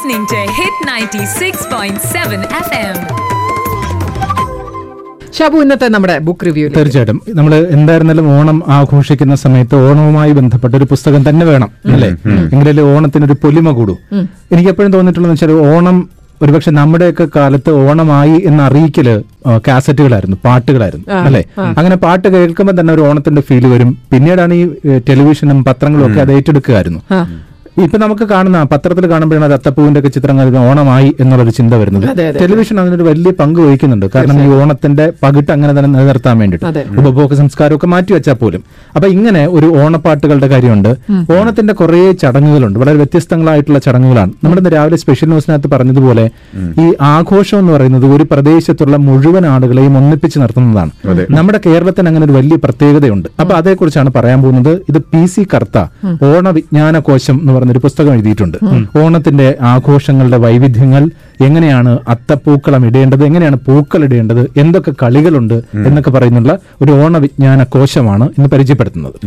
listening to Hit 96.7 FM. Shabu, ഇന്നത്തെ നമ്മുടെ book review. തീർച്ചയായിട്ടും നമ്മൾ എന്തായിരുന്നാലും ഓണം ആഘോഷിക്കുന്ന സമയത്ത് ഓണവുമായി ബന്ധപ്പെട്ട ഒരു പുസ്തകം തന്നെ വേണം, അല്ലേ? എങ്കിലല്ലേ ഓണത്തിനൊരു പൊലിമ കൂടൂ. എനിക്ക് എപ്പോഴും തോന്നിയിട്ടുള്ളതെന്ന് വെച്ചാൽ ഓണം ഒരുപക്ഷെ നമ്മുടെയൊക്കെ കാലത്ത് ഓണമായി എന്ന് അറിയിക്കല് കാസറ്റുകളായിരുന്നു, പാട്ടുകളായിരുന്നു, അല്ലെ? അങ്ങനെ പാട്ട് കേൾക്കുമ്പോൾ തന്നെ ഒരു ഓണത്തിന്റെ ഫീല് വരും. പിന്നീടാണ് ഈ ടെലിവിഷനും പത്രങ്ങളും ഒക്കെ അത് ഏറ്റെടുക്കുകയായിരുന്നു. ഇപ്പൊ നമുക്ക് കാണുന്ന പത്രത്തിൽ കാണുമ്പോഴാണ് അത് അത്തപ്പൂവിന്റെ ഒക്കെ ചിത്രങ്ങൾ ഓണമായി എന്നുള്ളൊരു ചിന്ത വരുന്നത്. ടെലിവിഷൻ അതിനൊരു വലിയ പങ്ക് വഹിക്കുന്നുണ്ട്. കാരണം ഈ ഓണത്തിന്റെ പകിട്ട് അങ്ങനെ തന്നെ നിലനിർത്താൻ വേണ്ടിയിട്ട് ഉപഭോഗ സംസ്കാരമൊക്കെ മാറ്റിവെച്ചാൽ പോലും. അപ്പൊ ഇങ്ങനെ ഒരു ഓണപ്പാട്ടുകളുടെ കാര്യമുണ്ട്. ഓണത്തിന്റെ കുറെ ചടങ്ങുകളുണ്ട്, വളരെ വ്യത്യസ്തങ്ങളായിട്ടുള്ള ചടങ്ങുകളാണ്. നമ്മുടെ രാവിലെ സ്പെഷ്യൽ ന്യൂസിനകത്ത് പറഞ്ഞതുപോലെ ഈ ആഘോഷം എന്ന് പറയുന്നത് ഒരു പ്രദേശത്തുള്ള മുഴുവൻ ആളുകളെയും ഒന്നിപ്പിച്ച് നിർത്തുന്നതാണ്. നമ്മുടെ കേരളത്തിന് അങ്ങനെ ഒരു വലിയ പ്രത്യേകതയുണ്ട്. അപ്പൊ അതേക്കുറിച്ചാണ് പറയാൻ പോകുന്നത്. ഇത് PC കർത്ത ഓണവിജ്ഞാനകോശം എന്ന് ഒരു പുസ്തകം എഴുതിയിട്ടുണ്ട്. ഓണത്തിന്റെ ആഘോഷങ്ങളുടെ വൈവിധ്യങ്ങൾ, എങ്ങനെയാണ് അത്തപ്പൂക്കളം ഇടേണ്ടത്, എങ്ങനെയാണ് പൂക്കൾ ഇടേണ്ടത്, എന്തൊക്കെ കളികളുണ്ട് എന്നൊക്കെ പറയുന്നുള്ള ഒരു ഓണവിജ്ഞാന കോശമാണ് ഇന്ന് പരിചയപ്പെടുത്തുന്നത്.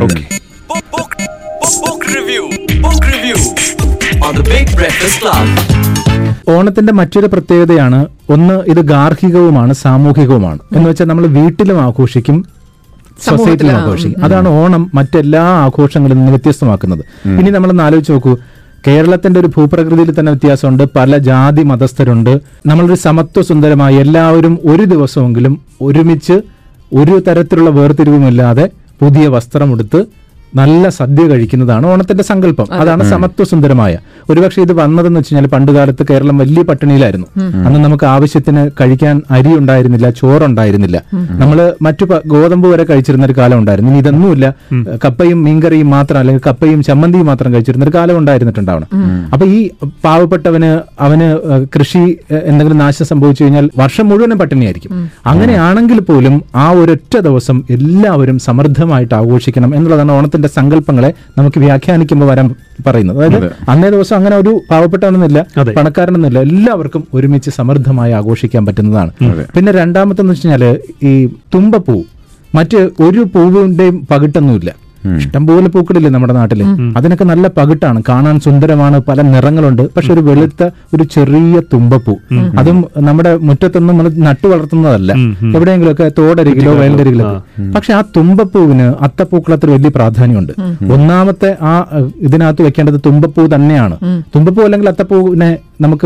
ഓണത്തിന്റെ മറ്റൊരു പ്രത്യേകതയാണ്, ഒന്ന് ഇത് ഗാർഹികവുമാണ് സാമൂഹികവുമാണ്. എന്ന് വെച്ചാൽ നമ്മൾ വീട്ടിലും ആഘോഷിക്കും, സൊസൈറ്റിയിലും ആഘോഷിക്കും. അതാണ് ഓണം മറ്റെല്ലാ ആഘോഷങ്ങളിൽ നിന്ന് വ്യത്യസ്തമാക്കുന്നത്. ഇനി നമ്മളൊന്ന് ആലോചിച്ച് നോക്കൂ, കേരളത്തിന്റെ ഒരു ഭൂപ്രകൃതിയിൽ തന്നെ വ്യത്യാസമുണ്ട്. പല ജാതി മതസ്ഥരുണ്ട്. നമ്മളൊരു സമത്വ സുന്ദരമായി എല്ലാവരും ഒരു ദിവസമെങ്കിലും ഒരുമിച്ച് ഒരു തരത്തിലുള്ള വേർതിരിവുമില്ലാതെ പുതിയ വസ്ത്രമെടുത്ത് നല്ല സദ്യ കഴിക്കുന്നതാണ് ഓണത്തിന്റെ സങ്കല്പം. അതാണ് സമത്വ സുന്ദരമായ. ഒരുപക്ഷെ ഇത് വന്നതെന്ന് വെച്ച് കഴിഞ്ഞാൽ പണ്ടുകാലത്ത് കേരളം വലിയ പട്ടിണിയിലായിരുന്നു. അന്ന് നമുക്ക് ആവശ്യത്തിന് കഴിക്കാൻ അരി ഉണ്ടായിരുന്നില്ല, ചോറുണ്ടായിരുന്നില്ല. നമ്മൾ മറ്റു ഗോതമ്പ് വരെ കഴിച്ചിരുന്ന ഒരു കാലം ഉണ്ടായിരുന്നു. ഇനി ഇതൊന്നുമില്ല, കപ്പയും മീൻകറിയും മാത്രം, അല്ലെങ്കിൽ കപ്പയും ചമ്മന്തിയും മാത്രം കഴിച്ചിരുന്ന ഒരു കാലം ഉണ്ടായിരുന്നിട്ടുണ്ടാവണം. അപ്പൊ ഈ പാവപ്പെട്ടവന് അവന് കൃഷി എന്തെങ്കിലും നാശം സംഭവിച്ചു കഴിഞ്ഞാൽ വർഷം മുഴുവനും പട്ടിണിയായിരിക്കും. അങ്ങനെയാണെങ്കിൽ പോലും ആ ഒരൊറ്റ ദിവസം എല്ലാവരും സമൃദ്ധമായിട്ട് ആഘോഷിക്കണം എന്നുള്ളതാണ് ഓണത്തിന്റെ സങ്കല്പങ്ങളെ നമുക്ക് വ്യാഖ്യാനിക്കുമ്പോൾ വരാൻ പറയുന്നത്. അതായത് അന്നേ ദിവസം അങ്ങനെ ഒരു പാവപ്പെട്ടവനെന്നില്ല, പണക്കാരനെന്നില്ല, എല്ലാവർക്കും ഒരുമിച്ച് സമൃദ്ധമായി ആഘോഷിക്കാൻ പറ്റുന്നതാണ്. പിന്നെ രണ്ടാമത്തെന്ന് വെച്ച് കഴിഞ്ഞാല് ഈ തുമ്പപ്പൂ, മറ്റ് ഒരു പൂവിന്റെയും പകിട്ടൊന്നുമില്ല. ഇഷ്ടംപോലെ പൂക്കളില്ലേ നമ്മുടെ നാട്ടില്, അതിനൊക്കെ നല്ല പകിട്ടാണ്, കാണാൻ സുന്ദരമാണ്, പല നിറങ്ങളുണ്ട്. പക്ഷെ ഒരു വെളുത്ത ഒരു ചെറിയ തുമ്പപ്പൂ, അതും നമ്മുടെ മുറ്റത്തൊന്നും നമ്മൾ നട്ടു വളർത്തുന്നതല്ല, എവിടെയെങ്കിലും ഒക്കെ തോടരികിലോ വയലരികിലോ. പക്ഷെ ആ തുമ്പപ്പൂവിന് അത്തപ്പൂക്കളത്തിൽ വലിയ പ്രാധാന്യമുണ്ട്. ഒന്നാമത്തെ ആ ഇതിനകത്ത് വെക്കേണ്ടത് തുമ്പപ്പൂ തന്നെയാണ്. തുമ്പപ്പൂ അല്ലെങ്കിൽ അത്തപ്പൂവിനെ നമുക്ക്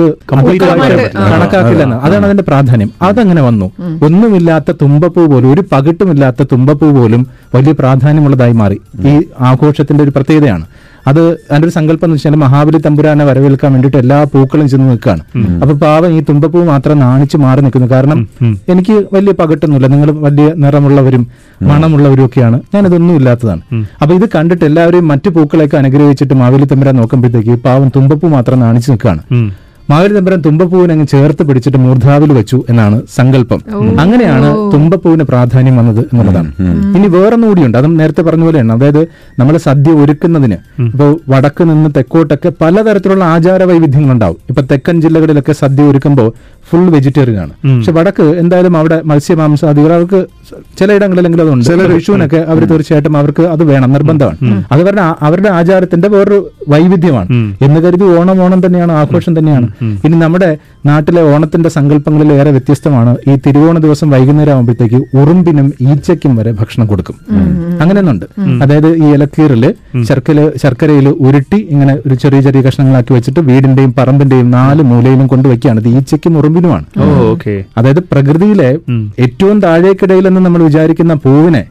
കണക്കാക്കില്ലെന്ന്, അതാണ് അതിന്റെ പ്രാധാന്യം. അതങ്ങനെ വന്നു. ഒന്നുമില്ലാത്ത തുമ്പപ്പൂ പോലും, ഒരു പകിട്ടുമില്ലാത്ത തുമ്പപ്പൂ പോലും വലിയ പ്രാധാന്യമുള്ളതായി മാറി. ഈ ആഘോഷത്തിന്റെ ഒരു പ്രത്യേകതയാണ് അത്. അതിന്റെ ഒരു സങ്കല്പം എന്ന് വെച്ചാൽ മഹാബലി തമ്പുരാനെ വരവേൽക്കാൻ വേണ്ടിയിട്ട് എല്ലാ പൂക്കളും ചെന്ന് നിൽക്കുകയാണ്. അപ്പൊ പാവം ഈ തുമ്പപ്പൂ മാത്രം നാണിച്ച് മാറി നിൽക്കുന്നു. കാരണം എനിക്ക് വലിയ പകിട്ടൊന്നുമില്ല, നിങ്ങൾ വലിയ നിറമുള്ളവരും മണമുള്ളവരും ഒക്കെയാണ്, ഞാനിതൊന്നും ഇല്ലാത്തതാണ്. അപ്പൊ ഇത് കണ്ടിട്ട് എല്ലാവരെയും മറ്റു പൂക്കളെയൊക്കെ അനുഗ്രഹിച്ചിട്ട് മഹാബലി തമ്പുരാൻ നോക്കുമ്പോഴത്തേക്ക് പാവം തുമ്പപ്പൂ മാത്രം നാണിച്ച് നിൽക്കുകയാണ്. മഹാബലി തമ്പുരാൻ തുമ്പപ്പൂവിനെ അങ്ങ് ചേർത്ത് പിടിച്ചിട്ട് മൂർധാവിൽ വെച്ചു എന്നാണ് സങ്കല്പം. അങ്ങനെയാണ് തുമ്പപ്പൂവിന് പ്രാധാന്യം വന്നത് എന്നുള്ളതാണ്. ഇനി വേറൊന്നും കൂടിയുണ്ട്, അതും നേരത്തെ പറഞ്ഞ പോലെയാണ്. അതായത് നമ്മൾ സദ്യ ഒരുക്കുന്നതിന് ഇപ്പൊ വടക്ക് നിന്ന് തെക്കോട്ടൊക്കെ പലതരത്തിലുള്ള ആചാര വൈവിധ്യങ്ങളുണ്ടാവും. ഇപ്പൊ തെക്കൻ ജില്ലകളിലൊക്കെ സദ്യ ഒരുക്കുമ്പോൾ ഫുൾ വെജിറ്റേറിയൻ ആണ്. പക്ഷെ വടക്ക് എന്തായാലും അവിടെ മത്സ്യമാംസാദികൾ അവർക്ക് ചിലയിടങ്ങളിലെങ്കിലും അതുണ്ട്. ചില വിഷുവിനൊക്കെ അവർ തീർച്ചയായിട്ടും അവർക്ക് അത് വേണം, നിർബന്ധമാണ്. അത് അവരുടെ ആചാരത്തിന്റെ വേറൊരു വൈവിധ്യമാണ് എന്ന് കരുതി ഓണം തന്നെയാണ്, ആഘോഷം തന്നെയാണ്. ഇനി നമ്മുടെ നാട്ടിലെ ഓണത്തിന്റെ സങ്കല്പങ്ങളിൽ ഏറെ വ്യത്യസ്തമാണ്. ഈ തിരുവോണ ദിവസം വൈകുന്നേരം ആകുമ്പോഴത്തേക്ക് ഉറുമ്പിനും ഈച്ചയ്ക്കും വരെ ഭക്ഷണം കൊടുക്കും. അങ്ങനെയൊന്നുണ്ട്. അതായത് ഈ ഇലക്കീറില് ശർക്കരയിൽ ഉരുട്ടി ഇങ്ങനെ ഒരു ചെറിയ ചെറിയ കഷ്ണങ്ങളാക്കി വെച്ചിട്ട് വീടിന്റെയും പറമ്പിന്റെയും 4 മൂലയിലും കൊണ്ടുവയ്ക്കുകയാണ്. ഇത് ഈച്ചയ്ക്കും ഉറുമ്പിനുമാണ്. അതായത് പ്രകൃതിയിലെ ഏറ്റവും താഴേക്കിടയിലെന്ന് നമ്മൾ വിചാരിക്കുന്ന പൂവിനെ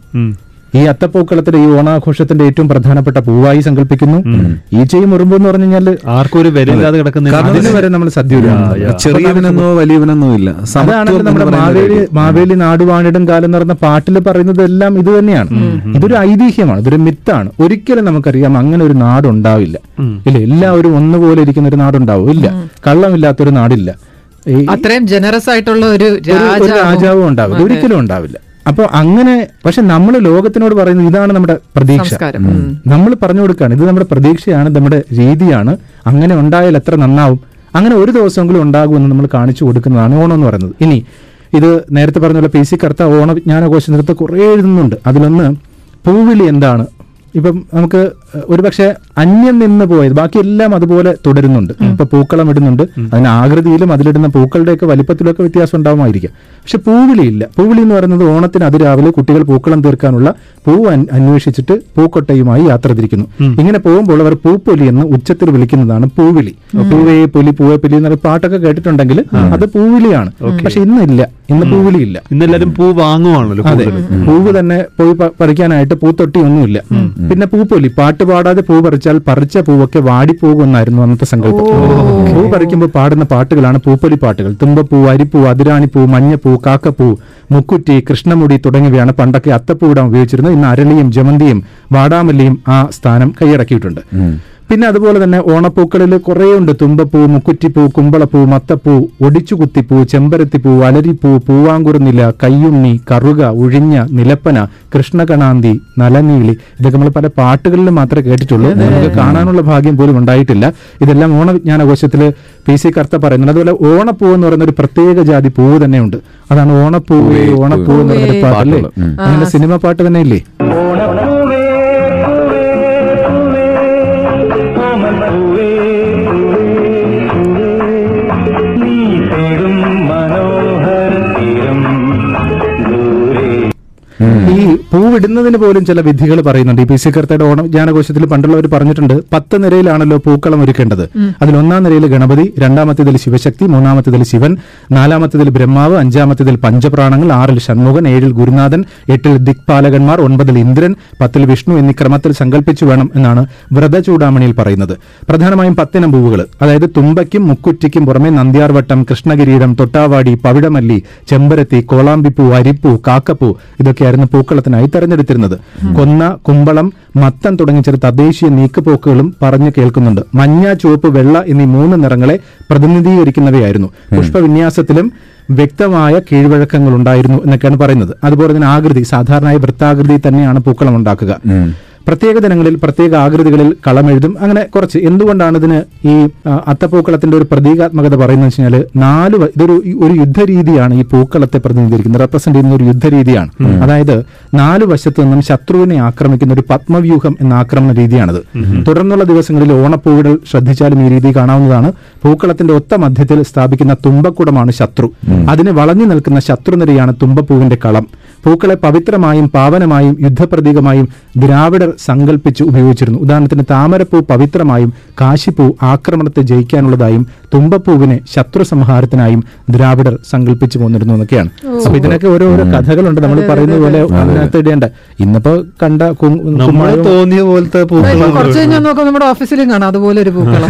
ഈ അത്തപ്പൂക്കളത്തിന്റെ ഈ ഓണാഘോഷത്തിന്റെ ഏറ്റവും പ്രധാനപ്പെട്ട പൂവായി സങ്കല്പിക്കുന്നു. ഈച്ചയും ഉറുമ്പ് എന്ന് പറഞ്ഞു കഴിഞ്ഞാൽ ആർക്കും ഒരു വിലയില്ലാതെ കിടക്കുന്ന വരെ നമ്മൾ സദ്യ, ചെറിയവനെന്നോ വലിയവനെന്നോ ഇല്ല. അതാണെങ്കിൽ നമ്മുടെ മാവേലി നാടുവാണിടും കാലം എന്ന് പറഞ്ഞ പാട്ടിൽ പറയുന്നത് എല്ലാം ഇത് തന്നെയാണ്. ഇതൊരു ഐതിഹ്യമാണ്, ഇതൊരു മിത്താണ്. ഒരിക്കലും നമുക്കറിയാം അങ്ങനെ ഒരു നാടുണ്ടാവില്ല. ഇല്ല, എല്ലാവരും ഒന്നുപോലെ ഇരിക്കുന്ന ഒരു നാടുണ്ടാവും. ഇല്ല, കള്ളമില്ലാത്തൊരു നാടില്ല. അത്രയും ജനറസ് ആയിട്ടുള്ള ഒരു രാജാവും ഉണ്ടാവില്ല, ഒരിക്കലും ഉണ്ടാവില്ല. അപ്പൊ അങ്ങനെ, പക്ഷെ നമ്മൾ ലോകത്തിനോട് പറയുന്നത് ഇതാണ് നമ്മുടെ പ്രതീക്ഷ. നമ്മൾ പറഞ്ഞു കൊടുക്കുകയാണ്, ഇത് നമ്മുടെ പ്രതീക്ഷയാണ്, നമ്മുടെ രീതിയാണ്. അങ്ങനെ ഉണ്ടായാൽ എത്ര നന്നാവും, അങ്ങനെ ഒരു ദിവസമെങ്കിലും ഉണ്ടാകുമെന്ന് നമ്മൾ കാണിച്ചു കൊടുക്കുന്നതാണ് ഓണം എന്ന് പറയുന്നത്. ഇനി ഇത് നേരത്തെ പറഞ്ഞ പോലെ PC കർത്ത ഓണവിജ്ഞാനകോശത്തിനകത്ത് കുറേ എഴുതുന്നുണ്ട്. അതിലൊന്ന് പൂവിളി എന്താണ്, ഇപ്പം നമുക്ക് ഒരുപക്ഷെ അന്യം നിന്ന് പോയത് ബാക്കിയെല്ലാം അതുപോലെ തുടരുന്നുണ്ട്. ഇപ്പൊ പൂക്കളം ഇടുന്നുണ്ട്, അതിന് ആകൃതിയിലും അതിലിടുന്ന പൂക്കളുടെയൊക്കെ വലിപ്പത്തിലൊക്കെ വ്യത്യാസം ഉണ്ടാവുമായിരിക്കും. പക്ഷെ പൂവിളിയില്ല. പൂവിളി എന്ന് പറയുന്നത് ഓണത്തിന് അതിരാവിലെ കുട്ടികൾ പൂക്കളം തീർക്കാനുള്ള പൂവ് അന്വേഷിച്ചിട്ട് പൂക്കൊട്ടയുമായി യാത്ര തിരിക്കുന്നു. ഇങ്ങനെ പോകുമ്പോൾ അവർ പൂപ്പൊലി എന്ന് ഉച്ചത്തിൽ വിളിക്കുന്നതാണ് പൂവിളി. പൂവേ പൊലി പൂവേ പൊലി എന്നൊരു പാട്ടൊക്കെ കേട്ടിട്ടുണ്ടെങ്കിൽ അത് പൂവിളിയാണ്. പക്ഷെ ഇന്നില്ല, ഇന്ന് പൂവിളിയില്ല. ഇന്നെല്ലാരും പൂ വാങ്ങുവാണല്ലോ. അതെ, പൂവ് തന്നെ പോയി പറിക്കാനായിട്ട് പൂത്തൊട്ടി ഒന്നുമില്ല. പിന്നെ പൂപ്പൊലി, പാട്ട് പാടാതെ പൂ പറിച്ചാൽ പറിച്ച പൂവൊക്കെ വാടിപ്പോകുമെന്നായിരുന്നു അന്നത്തെ സങ്കല്പം. പൂ പറിക്കുമ്പോൾ പാടുന്ന പാട്ടുകളാണ് പൂപ്പൊലി പാട്ടുകൾ. തുമ്പപ്പൂ, അരിപ്പൂ, അതിരാണിപ്പൂ, മഞ്ഞപ്പൂ, കാക്കപ്പൂ, മുക്കുറ്റി, കൃഷ്ണമുടി തുടങ്ങിയവയാണ് പണ്ടൊക്കെ അത്തപ്പൂ ഇടാൻ ഉപയോഗിച്ചിരുന്നത്. ഇന്ന് അരളിയും ജമന്തിയും വാടാമല്ലിയും ആ സ്ഥാനം കൈയടക്കിയിട്ടുണ്ട്. പിന്നെ അതുപോലെ തന്നെ ഓണപ്പൂക്കളിൽ കുറേ ഉണ്ട്. തുമ്പപ്പൂ, മുക്കുറ്റിപ്പൂ, കുമ്പളപ്പൂ, മത്തപ്പൂ, ഒടിച്ചുകുത്തിപ്പൂ, ചെമ്പരത്തിപ്പൂ, അലരിപ്പൂ, പൂവാങ്കുറുനില, കയ്യുണ്ണി, കറുക, ഉഴിഞ്ഞ, നിലപ്പന, കൃഷ്ണകണാന്തി, നലനീളി, ഇതൊക്കെ നമ്മൾ പല പാട്ടുകളിലും മാത്രമേ കേട്ടിട്ടുള്ളൂ. നമുക്ക് കാണാനുള്ള ഭാഗ്യം പോലും ഉണ്ടായിട്ടില്ല. ഇതെല്ലാം ഓണവിജ്ഞാനകോശത്തിൽ PC കർത്ത പറയുന്നുണ്ട്. അതുപോലെ ഓണപ്പൂ എന്ന് പറയുന്ന ഒരു പ്രത്യേക ജാതി പൂവ് തന്നെയുണ്ട്. അതാണ് ഓണപ്പൂവേ ഓണപ്പൂ എന്ന് പറയുന്ന പാട്ടല്ലേ. അങ്ങനെ സിനിമ പാട്ട് തന്നെ ഇല്ലേ? ഈ പൂവിടുന്നതിന് പോലും ചില വിധികൾ പറയുന്നുണ്ട്. ഈ PC കർത്തയുടെ ഓണജ്ഞാനകോശത്തിൽ പണ്ടുള്ളവർ പറഞ്ഞിട്ടുണ്ട്, 10 നിരയിലാണല്ലോ പൂക്കളം ഒരുക്കേണ്ടത്. അതിൽ 1-ാം നിരയിൽ ഗണപതി, 2-ാമത്തേതിൽ ശിവശക്തി, 3-ാമത്തേതിൽ ശിവൻ, 4-ാമത്തേതിൽ ബ്രഹ്മാവ്, 5-ാമത്തേതിൽ പഞ്ചപ്രാണങ്ങൾ, 6-ൽ ഷൺമുഖൻ, 7-ൽ ഗുരുനാഥൻ, 8-ൽ ദിക്പാലകന്മാർ, 9-ൽ ഇന്ദ്രൻ, 10-ൽ വിഷ്ണു എന്നീ ക്രമത്തിൽ സങ്കല്പിച്ചു വേണം എന്നാണ് വ്രതചൂടാമണിയിൽ പറയുന്നത്. പ്രധാനമായും 10 ഇനം പൂവുകൾ, അതായത് തുമ്പയ്ക്കും മുക്കുറ്റിക്കും പുറമെ നന്ദ്യാർവട്ടം, കൃഷ്ണകിരീടം, തൊട്ടാവാടി, പവിഴമല്ലി, ചെമ്പരത്തി, കോളാമ്പിപ്പൂ, അരിപ്പൂ, കാക്കപ്പൂ ഇതൊക്കെയായിരുന്നു പൂക്കളത്തിനായി തെരഞ്ഞെടുത്തിരുന്നത്. കൊന്ന, കുമ്പളം, മത്തൻ തുടങ്ങിയ ചില തദ്ദേശീയ നീക്കുപോക്കുകളും പറഞ്ഞു കേൾക്കുന്നുണ്ട്. മഞ്ഞ, ചുവപ്പ്, വെള്ള എന്നീ 3 നിറങ്ങളെ പ്രതിനിധീകരിക്കുന്നവയായിരുന്നു. പുഷ്പവിന്യാസത്തിലും വ്യക്തമായ കീഴ്വഴക്കങ്ങൾ ഉണ്ടായിരുന്നു എന്നൊക്കെയാണ് പറയുന്നത്. അതുപോലെ തന്നെ ആകൃതി, സാധാരണയായി വൃത്താകൃതി തന്നെയാണ് പൂക്കളം ഉണ്ടാക്കുക. പ്രത്യേക ദിനങ്ങളിൽ പ്രത്യേക ആകൃതികളിൽ കളമെഴുതും. അങ്ങനെ കുറച്ച്. എന്തുകൊണ്ടാണ് ഇതിന് ഈ അത്തപ്പൂക്കളത്തിന്റെ ഒരു പ്രതീകാത്മകത പറയുന്നത് വെച്ച് കഴിഞ്ഞാൽ ഇതൊരു യുദ്ധരീതിയാണ്. ഈ പൂക്കളത്തെ പ്രതിനിധീകരിക്കുന്നത്, റെപ്രസെന്റ് ചെയ്യുന്ന ഒരു യുദ്ധരീതിയാണ്. അതായത് 4 വശത്തു നിന്നും ശത്രുവിനെ ആക്രമിക്കുന്ന ഒരു പത്മവ്യൂഹം എന്ന ആക്രമണ രീതിയാണിത്. തുടർന്നുള്ള ദിവസങ്ങളിൽ ഓണപ്പൂവിടൽ ശ്രദ്ധിച്ചാലും ഈ രീതി കാണാവുന്നതാണ്. പൂക്കളത്തിന്റെ ഒത്ത മധ്യത്തിൽ സ്ഥാപിക്കുന്ന തുമ്പക്കുടമാണ് ശത്രു. അതിന് വളഞ്ഞു നിൽക്കുന്ന ശത്രുനിരയാണ് തുമ്പപ്പൂവിന്റെ കളം. പൂക്കളെ പവിത്രമായും പാവനമായും യുദ്ധപ്രതീകമായും ദ്രാവിഡർ സങ്കല്പിച്ച് ഉപയോഗിച്ചിരുന്നു. ഉദാഹരണത്തിന് താമരപ്പൂ പവിത്രമായും കാശിപ്പൂ ആക്രമണത്തെ ജയിക്കാനുള്ളതായും തുമ്പപ്പൂവിനെ ശത്രു സംഹാരത്തിനായും ദ്രാവിഡർ സങ്കല്പിച്ചു പോന്നിരുന്നു എന്നൊക്കെയാണ്. അപ്പൊ ഇതിനൊക്കെ ഓരോരോ കഥകളുണ്ട്. നമ്മൾ പറയുന്നത് പോലെ അതിനകത്ത് ഇടേണ്ട. ഇന്നിപ്പോ കണ്ട തോന്നിയ പോലത്തെ കുറച്ച് കഴിഞ്ഞാൽ നോക്കാം, നമ്മുടെ ഓഫീസിലും കാണാം അതുപോലെ ഒരു പൂക്കളം.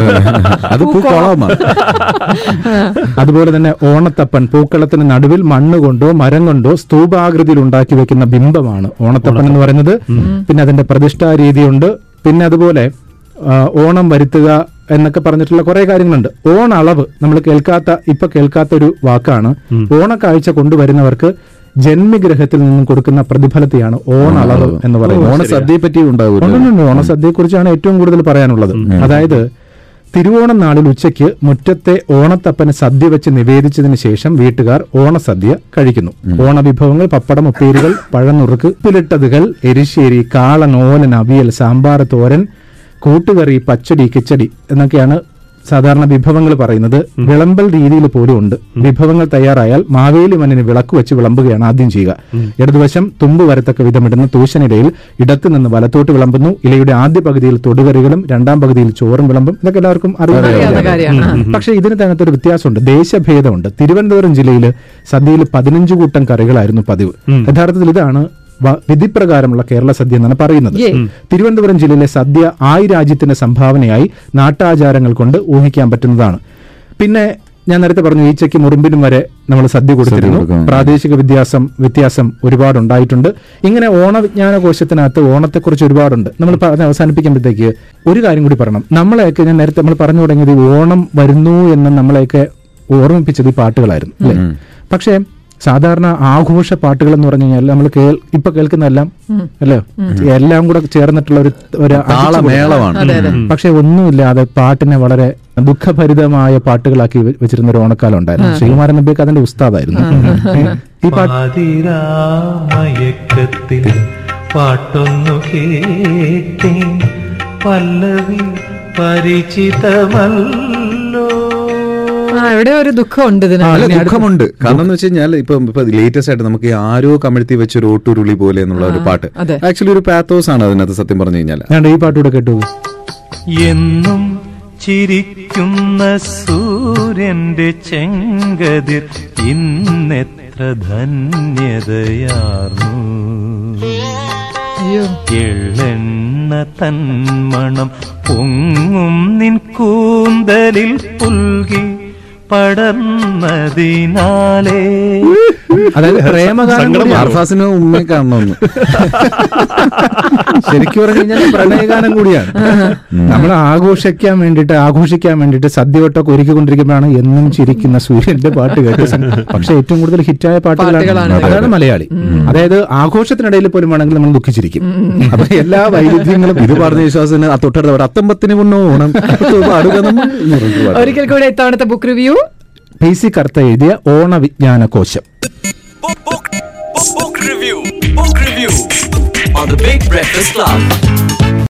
അതുപോലെ തന്നെ ഓണത്തപ്പൻ, പൂക്കളത്തിന് നടുവിൽ മണ്ണ് കൊണ്ടോ മരം കൊണ്ടോ സ്തൂപാകൃതിയിൽ ഉണ്ടാക്കി വെക്കുന്ന ബിംബമാണ് ഓണത്തപ്പൻ എന്ന് പറയുന്നത്. പിന്നെ അതിന്റെ പ്രതിഷ്ഠാ രീതിയുണ്ട്. പിന്നെ അതുപോലെ ഓണം വരുത്തുക എന്നൊക്കെ പറഞ്ഞിട്ടുള്ള കുറെ കാര്യങ്ങളുണ്ട്. ഓണളവ് നമ്മൾ ഇപ്പൊ കേൾക്കാത്ത ഒരു വാക്കാണ്. ഓണക്കാഴ്ച കൊണ്ടുവരുന്നവർക്ക് ജന്മിഗ്രഹത്തിൽ നിന്നും കൊടുക്കുന്ന പ്രതിഫലത്തെയാണ് ഓണളവ് എന്ന് പറയുന്നത്. ഓണസദ്യയെ പറ്റി ഉണ്ടാവും. ഓണസദ്യയെ കുറിച്ചാണ് ഏറ്റവും കൂടുതൽ പറയാനുള്ളത്. അതായത് തിരുവോണം നാളിൽ ഉച്ചയ്ക്ക് മുറ്റത്തെ ഓണത്തപ്പന് സദ്യ വെച്ച് നിവേദിച്ചതിന് ശേഷം വീട്ടുകാർ ഓണസദ്യ കഴിക്കുന്നു. ഓണവിഭവങ്ങൾ പപ്പടം, ഉപ്പേരികൾ, പഴനുറുക്ക്, പുലിട്ടതുകൾ, എരിശ്ശേരി, കാളൻ, ഓലൻ, അവിയൽ, സാമ്പാർ, തോരൻ, കൂട്ടുകറി, പച്ചടി, കിച്ചടി എന്നൊക്കെയാണ് സാധാരണ വിഭവങ്ങൾ പറയുന്നത്. വിളമ്പൽ രീതിയിൽ പോലും ഉണ്ട്. വിഭവങ്ങൾ തയ്യാറായാൽ മാവേലി മണ്ണിന് വിളക്ക് വെച്ച് വിളമ്പുകയാണ് ആദ്യം ചെയ്യുക. ഇടതുവശം തുമ്പ് വരത്തക്ക വിധമിടുന്ന തൂശനിലയിൽ ഇടത്തു നിന്ന് വലത്തോട്ട് വിളമ്പുന്നു. ഇലയുടെ ആദ്യ പകുതിയിൽ തൊടുകറികളും 2-ാം പകുതിയിൽ ചോറും വിളമ്പും. ഇതൊക്കെ എല്ലാവർക്കും അറിയാം. പക്ഷെ ഇതിന് തനത്തൊരു വ്യത്യാസമുണ്ട്, ദേശഭേദമുണ്ട്. തിരുവനന്തപുരം ജില്ലയിൽ സദ്യയിൽ 15 കൂട്ടം കറികളായിരുന്നു പതിവ്. യഥാർത്ഥത്തിൽ ഇതാണ് വിധിപ്രകാരമുള്ള കേരള സദ്യ എന്നാണ് പറയുന്നത്. തിരുവനന്തപുരം ജില്ലയിലെ സദ്യ രാജ്യത്തിന്റെ സംഭാവനയായി നാട്ടാചാരങ്ങൾ കൊണ്ട് ഊഹിക്കാൻ പറ്റുന്നതാണ്. പിന്നെ ഞാൻ നേരത്തെ പറഞ്ഞു, ഈച്ചയ്ക്ക് മുറുമ്പിനും വരെ നമ്മൾ സദ്യ കൊടുത്തിരുന്നു. പ്രാദേശിക വ്യത്യാസം ഒരുപാടുണ്ടായിട്ടുണ്ട്. ഇങ്ങനെ ഓണവിജ്ഞാനകോശത്തിനകത്ത് ഓണത്തെക്കുറിച്ച് ഒരുപാടുണ്ട്. നമ്മൾ അവസാനിപ്പിക്കുമ്പോഴത്തേക്ക് ഒരു കാര്യം കൂടി പറയണം. നമ്മളെയൊക്കെ ഞാൻ നേരത്തെ നമ്മൾ പറഞ്ഞു തുടങ്ങിയത് ഓണം വരുന്നു എന്ന് നമ്മളെയൊക്കെ ഓർമ്മിപ്പിച്ചത് ഈ പാട്ടുകളായിരുന്നു, അല്ലേ? പക്ഷേ സാധാരണ ആഘോഷ പാട്ടുകൾ എന്ന് പറഞ്ഞു കഴിഞ്ഞാൽ നമ്മൾ ഇപ്പൊ കേൾക്കുന്നതെല്ലാം അല്ലേ, എല്ലാം കൂടെ ചേർന്നിട്ടുള്ള ഒരു താളമേളമാണ്. പക്ഷെ ഒന്നുമില്ലാതെ പാട്ടിനെ വളരെ ദുഃഖഭരിതമായ പാട്ടുകളാക്കി വെച്ചിരുന്ന ഒരു ഓണക്കാലം ഉണ്ടായിരുന്നു. ശ്രീകുമാരൻ നമ്പിയൊക്കെ അതിന്റെ ഉസ്താദായിരുന്നു. ഈ പാട്ട് പാട്ടൊന്നു കേട്ടേൻ പല്ലവി പരിചിതമല്ലോ. ഇവിടെ ഒരു ദുഃഖമുണ്ട് അല്ല, ഇതിനകത്ത്. ദുഃഖമുണ്ട്. കാരണം എന്ന് വെച്ച് കഴിഞ്ഞാൽ ഇപ്പൊ ലേറ്റസ്റ്റ് ആയിട്ട് നമുക്ക് ഈ ആരോ കമഴ്ത്തി വെച്ചൊരു ഓട്ടുരുളി പോലെ എന്നുള്ള ഒരു പാട്ട് അതെ. ആക്ച്വലി ഒരു പാത്തോസ് ആണ് അതിനകത്ത്, സത്യം പറഞ്ഞു കഴിഞ്ഞാൽ. ഞാൻ ഈ പാട്ടൂടെ കേട്ടു. എന്നും ചിരിക്കുന്ന സൂര്യന്റെ ചെങ്കതിർ ഇന്നെത്ര ധന്യതയാർന്നു. അയ്യോ, എള്ളെണ്ണ തന്മണം പൊങ്ങും നിൻ കൂന്തലിൽ പുൽകി പടർന്നതിനാലേ. അതായത് പ്രേമഗാനം കൂടിയാണ്. അർഫാസിന് ഉമ്മയെ കാണണമെന്ന്. ശരിക്കും പറഞ്ഞു കഴിഞ്ഞാൽ പ്രണയഗാനം കൂടിയാണ്. നമ്മൾ ആഘോഷിക്കാൻ വേണ്ടിയിട്ട് സദ്യവട്ടമൊക്കെ ഒരുക്കിക്കൊണ്ടിരിക്കുമ്പോഴാണ് എന്നും ചിരിക്കുന്ന സൂര്യന്റെ പാട്ട് കേട്ട്. പക്ഷെ ഏറ്റവും കൂടുതൽ ഹിറ്റായ പാട്ടുകളാണ്. അതാണ് മലയാളി. അതായത് ആഘോഷത്തിനിടയിൽ പോലും വേണമെങ്കിൽ നമ്മൾ ദുഃഖിച്ചിരിക്കും. അപ്പൊ എല്ലാ വൈരുദ്ധ്യങ്ങളും ഇത് പറഞ്ഞ വിശ്വാസത്തിന് തൊട്ടടുത്ത അത്തമ്പത്തിന് മുന്നോ ഓണം ഒരിക്കൽ കൂടെ ഇത്തവണത്തെ ബുക്ക് റിവ്യൂ PC കർത്ത എഴുതിയ ഓണവിജ്ഞാനകോശം. Book review on the Big Breakfast Club.